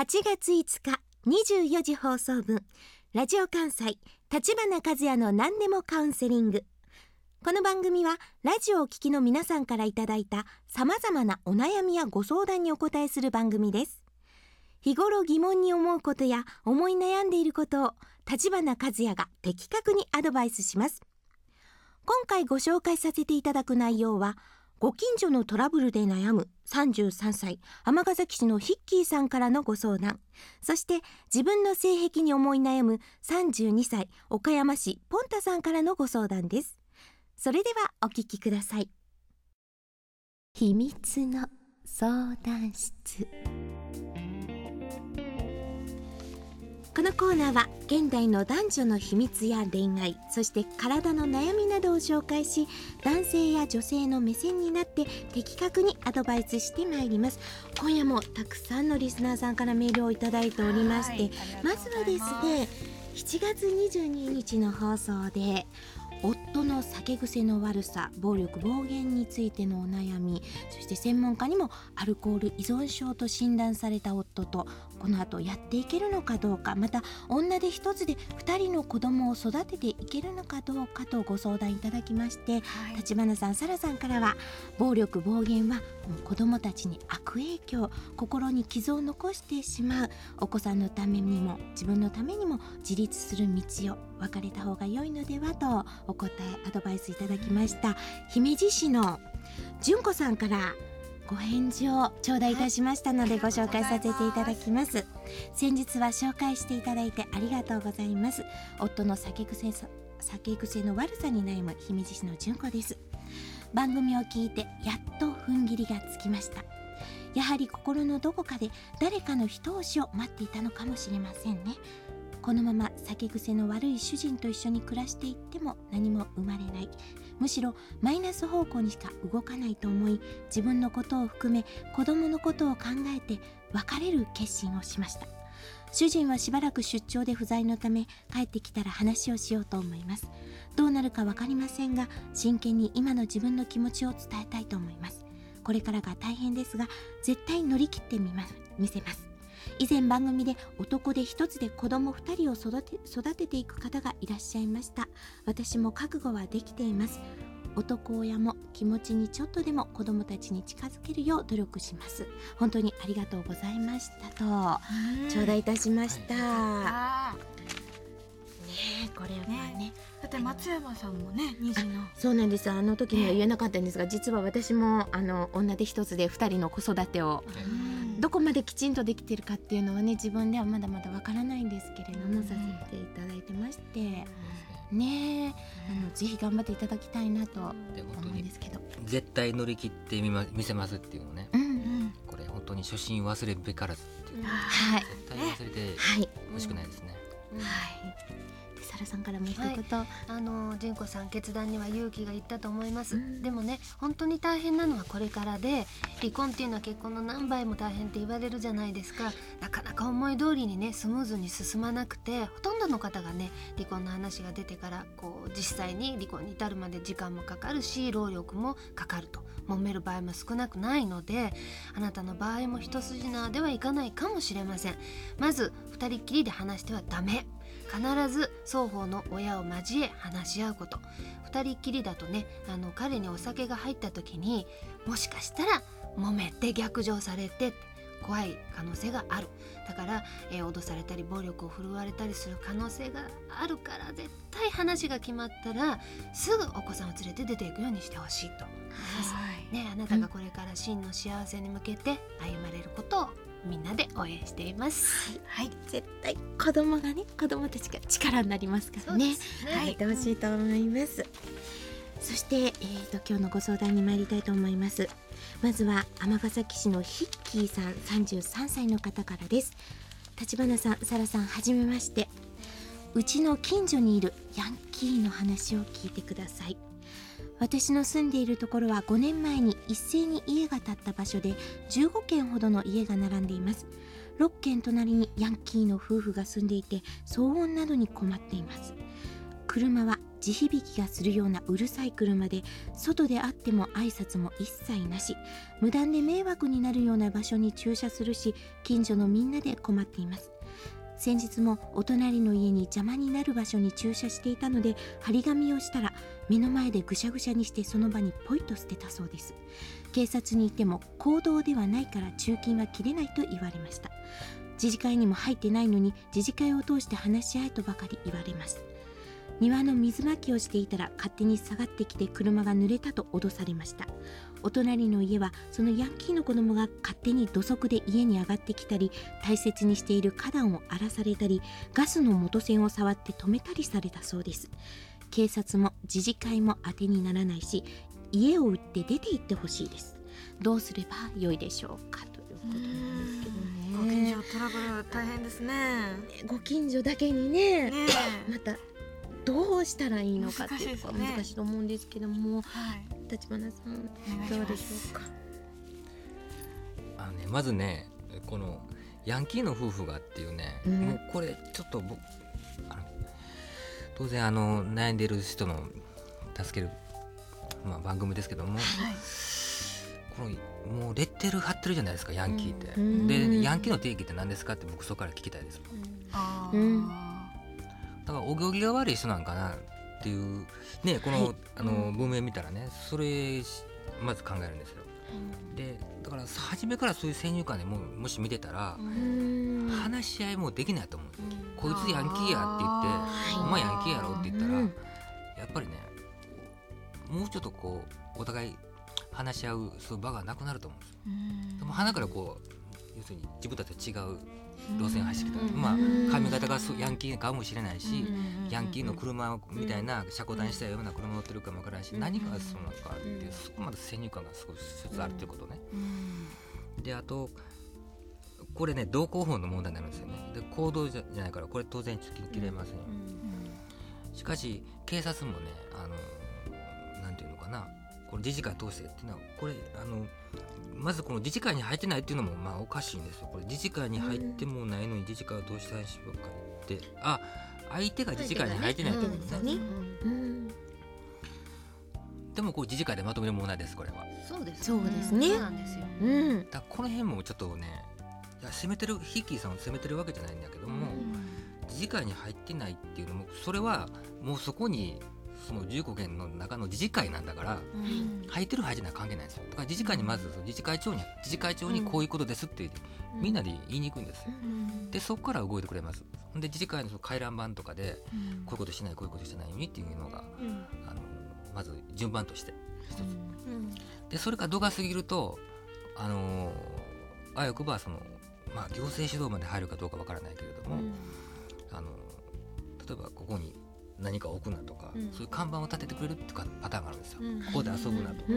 8月5日24時放送分、ラジオ関西立花和也の何でもカウンセリング。この番組はラジオをお聞きの皆さんからいただいたさまざまなお悩みやご相談にお答えする番組です。日頃疑問に思うことや思い悩んでいることを立花和也が的確にアドバイスします。今回ご紹介させていただく内容は、ご近所のトラブルで悩む33歳尼崎市のヒッキーさんからのご相談、そして自分の性癖に思い悩む32歳岡山市ポンタさんからのご相談です。それではお聞きください。秘密の相談室。このコーナーは現代の男女の秘密や恋愛、そして体の悩みなどを紹介し、男性や女性の目線になって的確にアドバイスしてまいります。今夜もたくさんのリスナーさんからメールをいただいておりまして、まずはですね、7月22日の放送で夫の酒癖の悪さ、暴力暴言についてのお悩み、そして専門家にもアルコール依存症と診断された夫とこの後やっていけるのかどうか、また女手一つで2人の子供を育てていけるのかどうかとご相談いただきまして、立花さん、沙羅さんからは、暴力暴言はもう子供たちに悪影響、心に傷を残してしまう、お子さんのためにも自分のためにも自立する道を別れた方が良いのではとお答えアドバイスいただきました。姫路市の純子さんからご返事を頂戴いたしましたので、ご紹介させていただきます。先日は紹介していただいてありがとうございます。夫の酒癖の悪さに悩む姫路市の純子です。番組を聞いてやっと踏ん切りがつきました。やはり心のどこかで誰かの一押しを待っていたのかもしれませんね。このまま酒癖の悪い主人と一緒に暮らしていっても何も生まれない、むしろマイナス方向にしか動かないと思い、自分のことを含め子供のことを考えて別れる決心をしました。主人はしばらく出張で不在のため、帰ってきたら話をしようと思います。どうなるか分かりませんが、真剣に今の自分の気持ちを伝えたいと思います。これからが大変ですが、絶対乗り切ってみせます。以前番組で男で一つで子供2人を育てていく方がいらっしゃいました。私も覚悟はできています。男親も気持ちにちょっとでも子供たちに近づけるよう努力します。本当にありがとうございましたと頂戴いたしました。これはね、 だって松山さんもね、2児の。 そうなんです。あの時には言えなかったんですが、実は私も女手一つで2人の子育てをどこまできちんとできてるかっていうのはね、自分ではまだまだわからないんですけれども、させていただいてましてね、ぜひ頑張っていただきたいなと思うんですけど、 絶対乗り切ってみせますっていうのね、これ本当に初心忘れべからずっていう、絶対忘れてほしくないですね。 沙羅さんからも一言。 純子さん、決断には勇気がいったと思います。でもね、本当に大変なのはこれからで、離婚っていうのは結婚の何倍も大変って言われるじゃないですか。なかなか思い通りにね、スムーズに進まなくて、ほとんどの方がね、離婚の話が出てから実際に離婚に至るまで時間もかかるし、労力もかかると、揉める場合も少なくないので、あなたの場合も一筋縄ではいかないかもしれません。まず二人っきりで話してはダメ。必ず双方の親を交え話し合うこと。二人っきりだとね、彼にお酒が入った時に、もしかしたら揉めて逆上されて怖い可能性がある。だから、脅されたり暴力を振るわれたりする可能性があるから、絶対話が決まったらすぐお子さんを連れて出ていくようにしてほしいと思います、あなたがこれから真の幸せに向けて歩まれることをみんなで応援しています。 絶対子供たちが力になりますからね。やってほしいと思います。そして、今日のご相談に参りたいと思います。まずは尼崎市のヒッキーさん、33歳の方からです。立花さん、沙羅さん、はじめまして。うちの近所にいるヤンキーの話を聞いてください。私の住んでいるところは5年前に一斉に家が建った場所で15軒ほどの家が並んでいます。6軒隣にヤンキーの夫婦が住んでいて、騒音などに困っています。車は地響きがするようなうるさい車で、外であっても挨拶も一切なし、無断で迷惑になるような場所に駐車するし、近所のみんなで困っています。先日もお隣の家に邪魔になる場所に駐車していたので、張り紙をしたら目の前でぐしゃぐしゃにしてその場にポイと捨てたそうです。警察に行っても公道ではないから駐禁は切れないと言われました。自治会にも入ってないのに自治会を通して話し合いとばかり言われます。庭の水まきをしていたら勝手に下がってきて車が濡れたと脅されました。お隣の家はそのヤンキーの子供が勝手に土足で家に上がってきたり、大切にしている花壇を荒らされたり、ガスの元栓を触って止めたりされたそうです。警察も自治会も当てにならないし、家を売って出て行ってほしいです。どうすればよいでしょうか、ということなんですけどね。 ご近所トラブル大変ですね。 ご近所だけにねまたどうしたらいいのかっていうのが難しいと思うんですけども、立花さんどうでしょうか。 まずね、このヤンキーの夫婦がっていうね、もうこれちょっと当然悩んでいる人の助ける、番組ですけども、このもうレッテル貼ってるじゃないですか、ヤンキーって。でヤンキーの定義って何ですかって僕そこから聞きたいです。だからお行儀が悪い人なんかなっていうね、この、文明見たらね、それまず考えるんですよ。でだから初めからそういう先入観でもし見てたら、話し合いもできないと思うんですよ。こいつヤンキーやって言って、お前ヤンキーやろって言ったら、やっぱりね、もうちょっとこうお互い話し合うそういう場がなくなると思うんですよ。でも鼻からこう要するに自分たちと違う路線走ってきた、髪型がヤンキーかもしれないし、ヤンキーの車みたいな車庫段したような車乗ってるかもわからないし、何がそうなのかっていう、そこまで先入観が少しずつあるということね。であとこれね、道交法の問題になるんですよね。で公道じゃないからこれ当然切れませんよ。しかし警察もね、なんていうのかな、この自治会通してっていうのは、これまずこの自治会に入ってないっていうのもおかしいんですよ。これ自治会に入ってもないのに自治会をどうしたらしようかって、相手が自治会に入ってないってことですね。でもこう自治会でまとめる問題です、これは。 そうですね。 そうですね。 だからこの辺もちょっとね、責めてるヒッキーさんを責めてるわけじゃないんだけども、自治会に入ってないっていうのも、それはもうそこにその15件の中の自治会なんだから、入ってる入ってない関係ないんですよ。だから自治会にまず自治会長にこういうことですってみんなで言いに行くんですよ。でそこから動いてくれます。で自治会のその回覧板とかで、こういうことしないこういうことしないようにっていうのが、まず順番として一つ、でそれから度が過ぎるとあよくばその、行政指導まで入るかどうかわからないけれども、例えばここに何か置くなとか、そういう看板を立ててくれるっていうパターンがあるんですよ。ここで遊ぶなとか、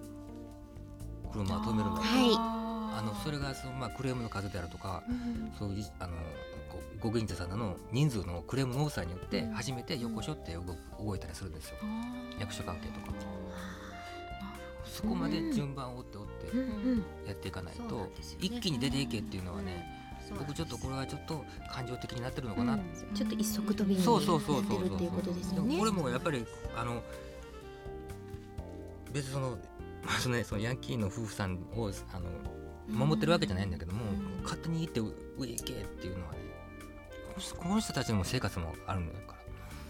車を止めるなとか、それがクレームの数であるとか、そういうご近所さんの人数のクレームの多さによって初めてよこしょって動いたりするんですよ、役所関係とか。そこまで順番を追ってやっていかないと、一気に出ていけっていうのはね、僕ちょっとこれはちょっと感情的になってるのかな、 ちょっと一足飛びになってるっていうことですよね。 これもやっぱり別にそのヤンキーの夫婦さんを守ってるわけじゃないんだけども、勝手に行って上行けっていうのはね、この人たちの生活もあるんだから、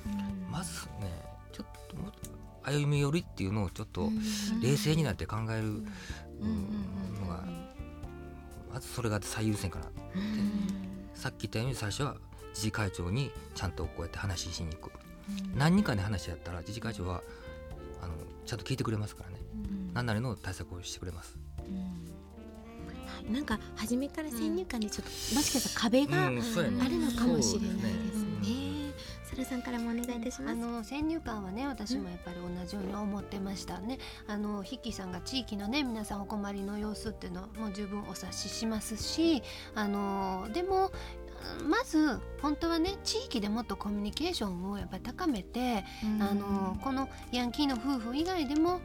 まずね、ちょっと歩み寄りっていうのをちょっと冷静になって考えるのが、まずそれが最優先かなって、さっき言ったように最初は自治会長にちゃんとこうやって話しに行く、何人かで話し合ったら自治会長はちゃんと聞いてくれますからね、何なりの対策をしてくれます。 なんか初めから先入観でちょっと、もしかしたら壁があるのかもしれないですね。サラさんからもお願いいたします。 先入観はね、私もやっぱり同じように思ってましたね。ヒッキーさんが地域のね、皆さんお困りの様子っていうのも十分お察ししますし、でもまず本当はね、地域でもっとコミュニケーションをやっぱり高めて、このヤンキーの夫婦以外でも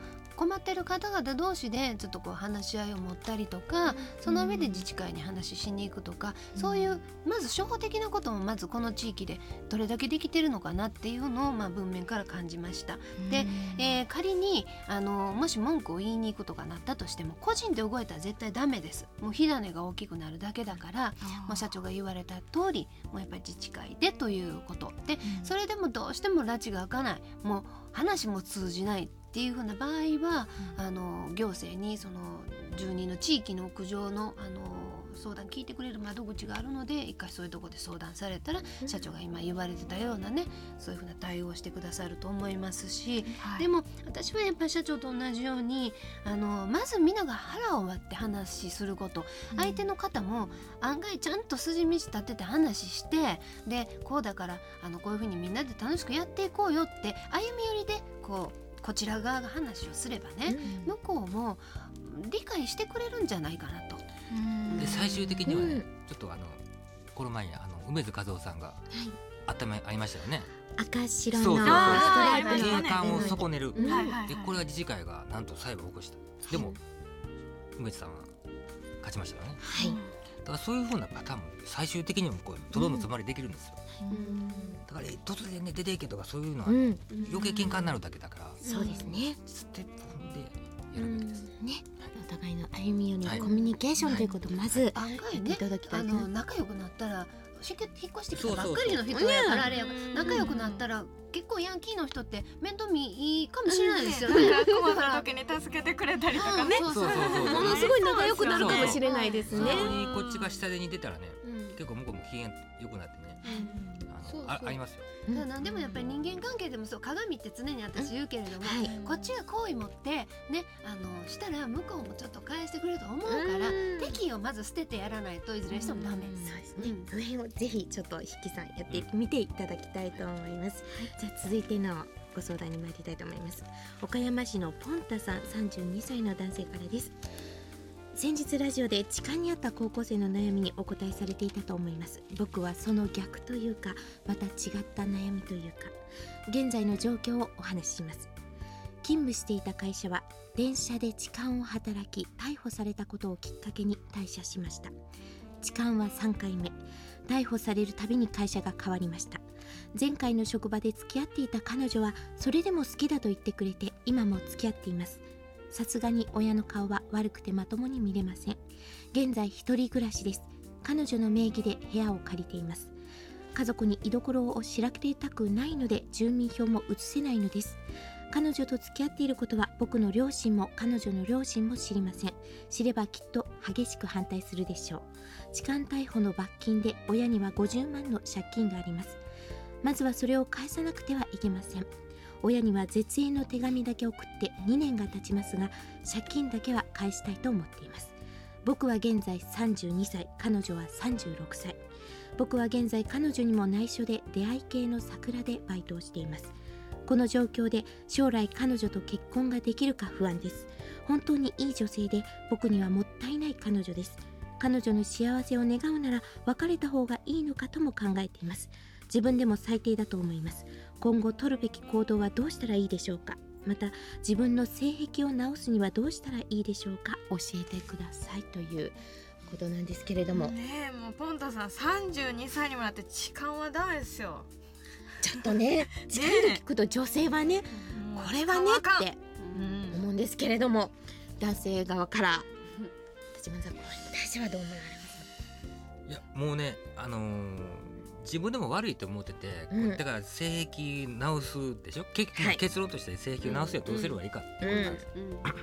困ってる方々同士でちょっとこう話し合いを持ったりとか、その上で自治会に話しに行くとか、そういうまず初歩的なこともまずこの地域でどれだけできてるのかなっていうのを文面から感じました。で、仮にもし文句を言いに行くとかなったとしても、個人で動いたら絶対ダメです。もう火種が大きくなるだけだから、もう社長が言われた通り、もうやっぱり自治会でということで、それでもどうしても拉致が開かない、もう話も通じないっていう風な場合は、行政にその住人の地域の苦情の相談聞いてくれる窓口があるので、一回そういうところで相談されたら、社長が今言われてたようなね、そういう風な対応をしてくださると思いますし、でも私はやっぱり社長と同じようにまずみんなが腹を割って話すること、相手の方も案外ちゃんと筋道立てて話して、でこうだからこういう風にみんなで楽しくやっていこうよって歩み寄りでこちら側が話をすればね、向こうも理解してくれるんじゃないかなと。 で最終的にはね、ちょっとこの前に梅津和夫さんが頭ありましたよね。 赤白のそうそうストライプの景観を損ねる、 はいでこれが自治会がなんと裁判を起こした。でも梅津さんは勝ちましたよね。 はい、 だからそういう風なパターンも最終的にもとどのつまりできるんですよ。だから突然ね出ていけとかそういうのは余計喧嘩になるだけだから、 そうですね。 ステップ踏んでやるべきです。 ね、お互いの歩み寄り、コミュニケーションということをまず案外やっていただきたい。 仲良くなったら引っ越してきたばっかりの人やからあれやから、仲良くなったら結構ヤンキーの人って面倒見いいかもしれないですよね。 困った時に助けてくれたりとかね。 そうそうそうものすごい仲良くなるかもしれないですね。 そこにこっちが下手に出たらね、結構向こうも機嫌良くなってね、ありますよ。 でもやっぱり人間関係でもそう、鏡って常に私言うけれども、こっちが好意持ってねしたら向こうもちょっと返してくれると思うから、敵意をまず捨ててやらないといずれにしてもダメ。 そうですね。その辺をぜひちょっと筆記さんやってみていただきたいと思います。じゃあ続いてのご相談に参りたいと思います。岡山市のポンタさん、32歳の男性からです。先日ラジオで痴漢にあった高校生の悩みにお答えされていたと思います。僕はその逆というか、また違った悩みというか、現在の状況をお話しします。勤務していた会社は電車で痴漢を働き逮捕されたことをきっかけに退社しました。痴漢は3回目、逮捕されるたびに会社が変わりました。前回の職場で付き合っていた彼女はそれでも好きだと言ってくれて、今も付き合っています。さすがに親の顔は悪くてまともに見れません。現在一人暮らしです。彼女の名義で部屋を借りています。家族に居所を知られたくないので住民票も移せないのです。彼女と付き合っていることは僕の両親も彼女の両親も知りません。知ればきっと激しく反対するでしょう。痴漢逮捕の罰金で親には50万の借金があります。まずはそれを返さなくてはいけません。親には絶縁の手紙だけ送って2年が経ちますが、借金だけは返したいと思っています。僕は現在32歳、彼女は36歳。僕は現在彼女にも内緒で出会い系の桜でバイトをしています。この状況で将来彼女と結婚ができるか不安です。本当にいい女性で僕にはもったいない彼女です。彼女の幸せを願うなら別れた方がいいのかとも考えています。自分でも最低だと思います。今後取るべき行動はどうしたらいいでしょうか。また自分の性癖を直すにはどうしたらいいでしょうか。教えてくださいということなんですけれども、 ねえ、もうポンタさん32歳にもなって痴漢はダメですよ。 ちょっとね痴漢と聞くと女性はね、これはねって思うんですけれども、男性側から立花さん、これに対してはどう思われますか。 いやもうね、自分でも悪いと思ってて、だから性癖直すでしょ、結論として性癖を直すにはどうすればいいかってことなんです、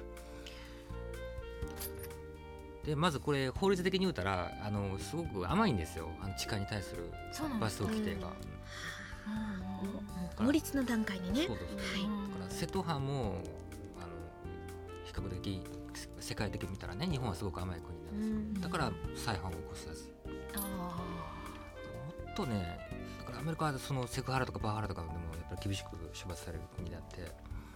でまずこれ法律的に言うたらすごく甘いんですよ、痴漢に対する罰則規定が。 法律の段階にね。 そうです、だから瀬戸藩も比較的世界的に見たらね、日本はすごく甘い国なんですよ、だから再犯を起こすやつ。もっとね、だからアメリカはそのセクハラとかパワハラとかでもやっぱり厳しく処罰される国だって、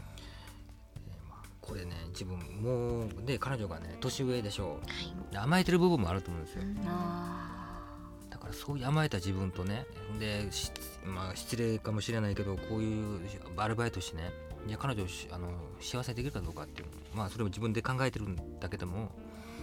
これね、自分もうで彼女がね年上でしょう、甘えてる部分もあると思うんですよ、だからそういう甘えた自分とねで失礼かもしれないけどこういうアルバイトしてねいや彼女を幸せできるかどうかっていうそれも自分で考えてるんだけども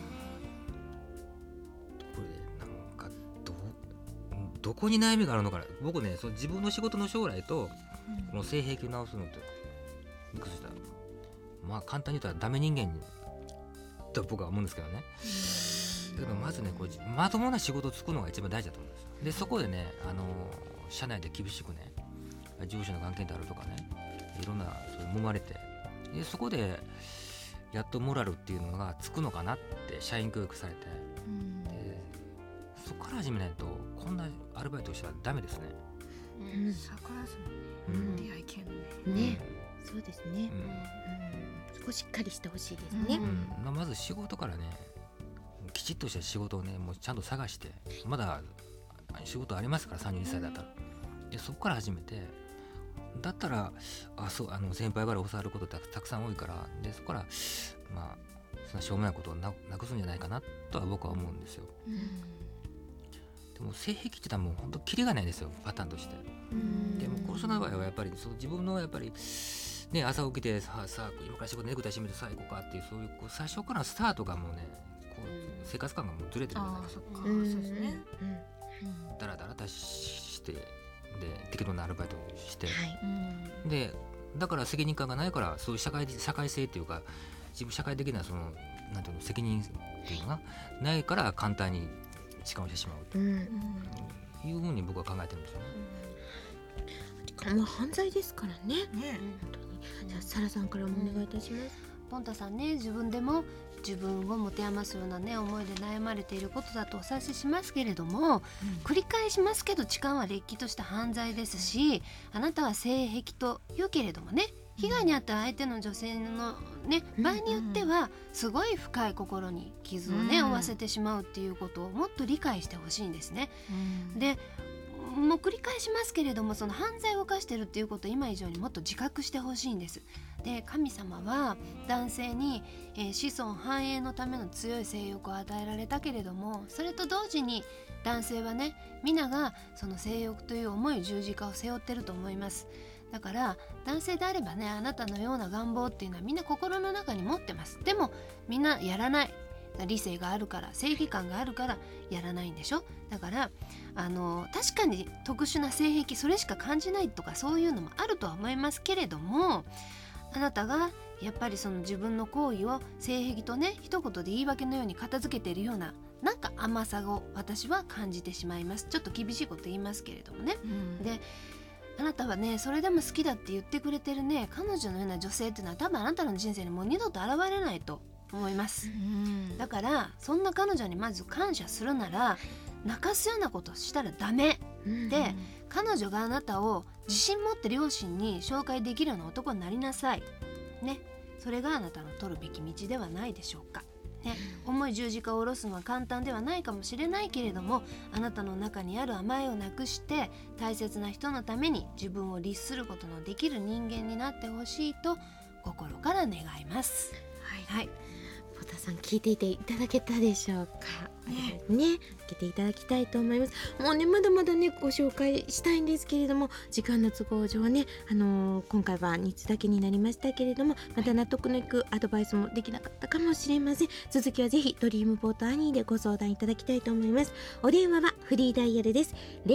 これなんかどこに悩みがあるのかな。僕ねその自分の仕事の将来とこの性癖を直すのとミックスした簡単に言ったらダメ人間と僕は思うんですけどね。だけどまずねまともな仕事を作るのが一番大事だと思うんですよ。でそこでね社内で厳しくね上司の関係であるとかねいろんなそういう揉まれてでそこでやっとモラルっていうのがつくのかなって社員教育されて、でそこから始めないとこんなアルバイトしたらダメですね。 桜津うんの出会い系のね。 ね、そうですね、そこしっかりしてほしいですね、 まず仕事からねきちっとした仕事をねもうちゃんと探してまだ仕事ありますから32歳だったらでそこから始めてだったら先輩から教わることたくさん多いからでそこからそんなしょうもないことをなくすんじゃないかなとは僕は思うんですよ。でも性癖って言ったらもう本当キリがないですよパターンとして。でもその場合はやっぱり自分のやっぱりね朝起きてさあ今から仕事ネクタイ締めてさあ行こうかっていうそういう最初からのスタートがもうね生活感がもうずれてるじゃないですか。 そうですね。 だらだらとしてで適当なアルバイトをして、でだから責任感がないからそういう社会性っていうか自分社会的なそのなんていうの責任っていうのがないから簡単に時間をしてしまうというふうに僕は考えてるんですよね。 もう犯罪ですからね。 ね。 じゃあサラさんからもお願いいたします。 ポンタさんね自分でも自分を持て余すようなね思いで悩まれていることだとお察ししますけれども、繰り返しますけど痴漢はれっきとした犯罪ですしあなたは性癖と言うけれどもね被害に遭った相手の女性のね場合によってはすごい深い心に傷をね負わせてしまうっていうことをもっと理解してほしいんですね。でもう繰り返しますけれどもその犯罪を犯してるっていうことを今以上にもっと自覚してほしいんです。で神様は男性に、子孫繁栄のための強い性欲を与えられたけれどもそれと同時に男性はね皆がその性欲という重い十字架を背負ってると思います。だから男性であればねあなたのような願望っていうのはみんな心の中に持ってます。でもみんなやらない。理性があるから正義感があるからやらないんでしょ。だから確かに特殊な性癖それしか感じないとかそういうのもあるとは思いますけれどもあなたがやっぱりその自分の行為を性癖とね一言で言い訳のように片付けているようななんか甘さを私は感じてしまいます。ちょっと厳しいこと言いますけれどもね、であなたはねそれでも好きだって言ってくれてるね彼女のような女性っていうのは多分あなたの人生にもう二度と現れないと思います。だからそんな彼女にまず感謝するなら泣かすようなことしたらダメ、で彼女があなたを自信持って両親に紹介できるような男になりなさいね。それがあなたの取るべき道ではないでしょうかね。重い十字架を下ろすのは簡単ではないかもしれないけれどもあなたの中にある甘えをなくして大切な人のために自分を律することのできる人間になってほしいと心から願います。はい、 ポタさん聞いていていただけたでしょうか。ね、開けていただきたいと思います。もうねまだまだねご紹介したいんですけれども時間の都合上ね今回は2つだけになりましたけれどもまた納得のいくアドバイスもできなかったかもしれません。続きはぜひドリームポートアニーでご相談いただきたいと思います。お電話はフリーダイヤルです。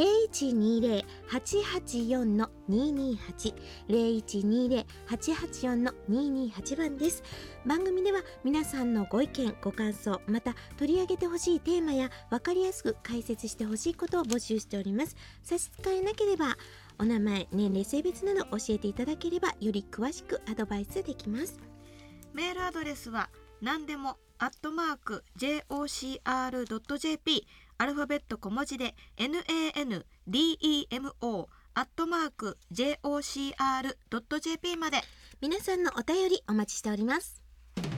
0120-884-228 0120-884-228番です。番組では皆さんのご意見ご感想また取り上げてほしいテーマや分かりやすく解説してほしいことを募集しております。差し支えなければお名前年齢性別など教えていただければより詳しくアドバイスできます。 メールアドレスは何でも@jocr.jp アルファベット小文字で NANDEMO@jocr.jp まで皆さんのお便りお待ちしております。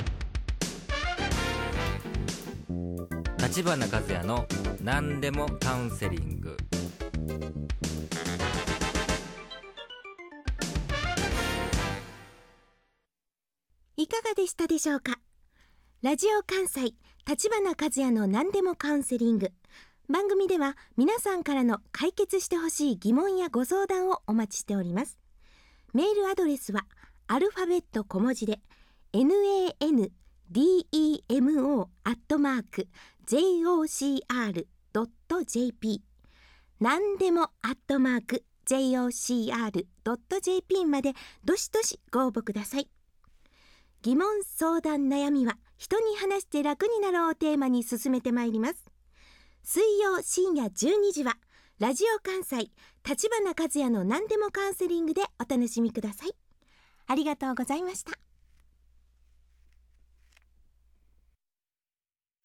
立花和也の何でもカウンセリング。 いかがでしたでしょうか。ラジオ関西立花和也の何でもカウンセリング。 番組では皆さんからの解決してほしい疑問やご相談をお待ちしております。メールアドレスはアルファベット小文字で nandemo@jocr.jp なんでも@jocr.jp までどしどしご応募ください。疑問相談悩みは人に話して楽になろうをテーマに進めてまいります。水曜深夜12時はラジオ関西立花和也の何でもカウンセリングでお楽しみください。ありがとうございました。